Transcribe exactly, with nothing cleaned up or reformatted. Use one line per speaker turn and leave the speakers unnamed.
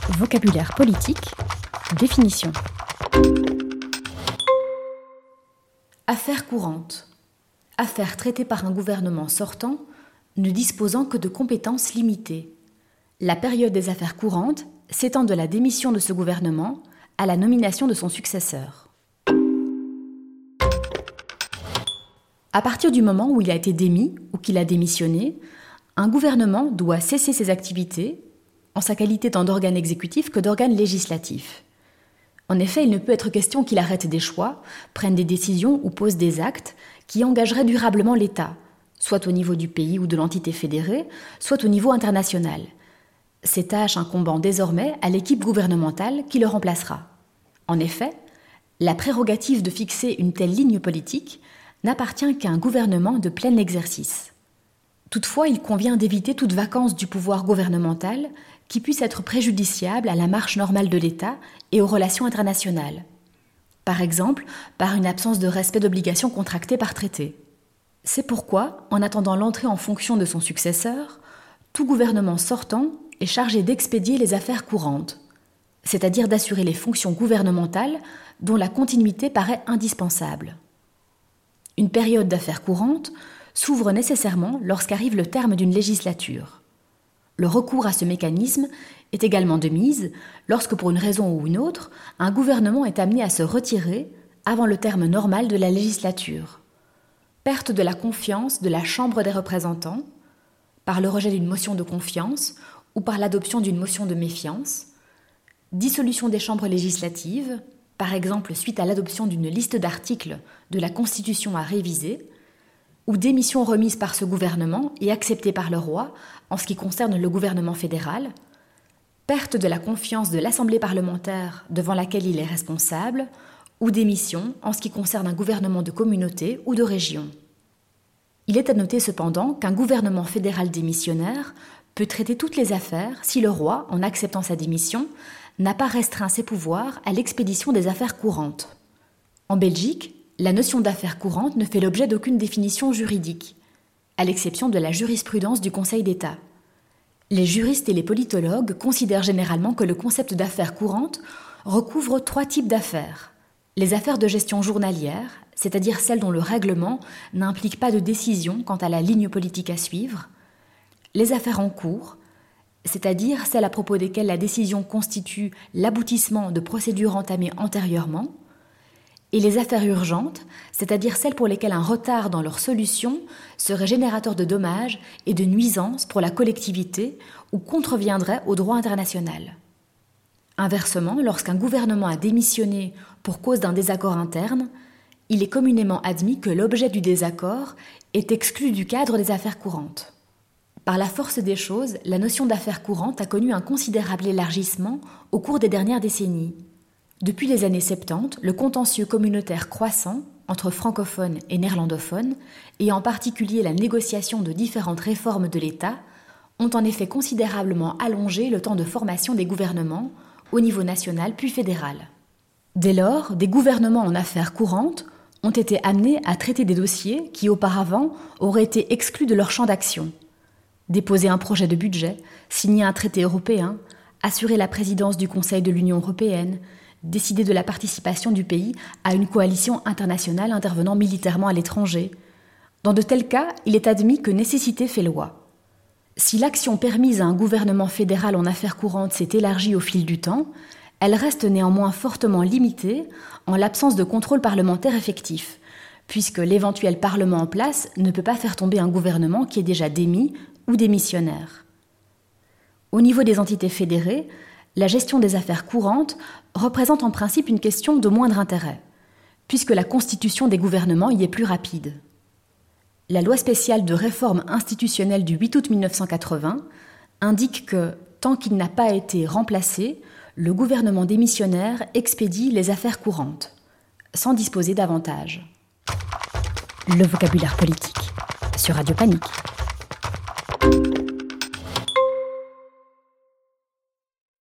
Vocabulaire politique, définition. Affaires courantes. Affaires traitées par un gouvernement sortant, ne disposant que de compétences limitées. La période des affaires courantes s'étend de la démission de ce gouvernement à la nomination de son successeur. À partir du moment où il a été démis ou qu'il a démissionné, un gouvernement doit cesser ses activités, en sa qualité tant d'organe exécutif que d'organe législatif. En effet, il ne peut être question qu'il arrête des choix, prenne des décisions ou pose des actes qui engageraient durablement l'État, soit au niveau du pays ou de l'entité fédérée, soit au niveau international. Ces tâches incombant désormais à l'équipe gouvernementale qui le remplacera. En effet, la prérogative de fixer une telle ligne politique n'appartient qu'à un gouvernement de plein exercice. Toutefois, il convient d'éviter toute vacance du pouvoir gouvernemental qui puisse être préjudiciable à la marche normale de l'État et aux relations internationales. Par exemple, par une absence de respect d'obligations contractées par traité. C'est pourquoi, en attendant l'entrée en fonction de son successeur, tout gouvernement sortant est chargé d'expédier les affaires courantes, c'est-à-dire d'assurer les fonctions gouvernementales dont la continuité paraît indispensable. Une période d'affaires courantes s'ouvre nécessairement lorsqu'arrive le terme d'une législature. Le recours à ce mécanisme est également de mise lorsque, pour une raison ou une autre, un gouvernement est amené à se retirer avant le terme normal de la législature. Perte de la confiance de la Chambre des représentants, par le rejet d'une motion de confiance ou par l'adoption d'une motion de méfiance, dissolution des chambres législatives, par exemple suite à l'adoption d'une liste d'articles de la Constitution à réviser, ou démission remise par ce gouvernement et acceptée par le roi en ce qui concerne le gouvernement fédéral, perte de la confiance de l'Assemblée parlementaire devant laquelle il est responsable, ou démission en ce qui concerne un gouvernement de communauté ou de région. Il est à noter cependant qu'un gouvernement fédéral démissionnaire peut traiter toutes les affaires si le roi, en acceptant sa démission, n'a pas restreint ses pouvoirs à l'expédition des affaires courantes. En Belgique, la notion d'affaires courantes ne fait l'objet d'aucune définition juridique, à l'exception de la jurisprudence du Conseil d'État. Les juristes et les politologues considèrent généralement que le concept d'affaires courantes recouvre trois types d'affaires. Les affaires de gestion journalière, c'est-à-dire celles dont le règlement n'implique pas de décision quant à la ligne politique à suivre. Les affaires en cours, c'est-à-dire celles à propos desquelles la décision constitue l'aboutissement de procédures entamées antérieurement. Et les affaires urgentes, c'est-à-dire celles pour lesquelles un retard dans leur solution serait générateur de dommages et de nuisances pour la collectivité ou contreviendrait au droit international. Inversement, lorsqu'un gouvernement a démissionné pour cause d'un désaccord interne, il est communément admis que l'objet du désaccord est exclu du cadre des affaires courantes. Par la force des choses, la notion d'affaires courantes a connu un considérable élargissement au cours des dernières décennies. Depuis les années soixante-dix, le contentieux communautaire croissant entre francophones et néerlandophones, et en particulier la négociation de différentes réformes de l'État, ont en effet considérablement allongé le temps de formation des gouvernements au niveau national puis fédéral. Dès lors, des gouvernements en affaires courantes ont été amenés à traiter des dossiers qui auparavant auraient été exclus de leur champ d'action. Déposer un projet de budget, signer un traité européen, assurer la présidence du Conseil de l'Union européenne, décider de la participation du pays à une coalition internationale intervenant militairement à l'étranger. Dans de tels cas, il est admis que nécessité fait loi. Si l'action permise à un gouvernement fédéral en affaires courantes s'est élargie au fil du temps, elle reste néanmoins fortement limitée en l'absence de contrôle parlementaire effectif, puisque l'éventuel Parlement en place ne peut pas faire tomber un gouvernement qui est déjà démis ou démissionnaire. Au niveau des entités fédérées, la gestion des affaires courantes représente en principe une question de moindre intérêt, puisque la constitution des gouvernements y est plus rapide. La loi spéciale de réforme institutionnelle du huit août mille neuf cent quatre-vingts indique que, tant qu'il n'a pas été remplacé, le gouvernement démissionnaire expédie les affaires courantes, sans disposer d'avantages.
Le vocabulaire politique sur Radio Panique.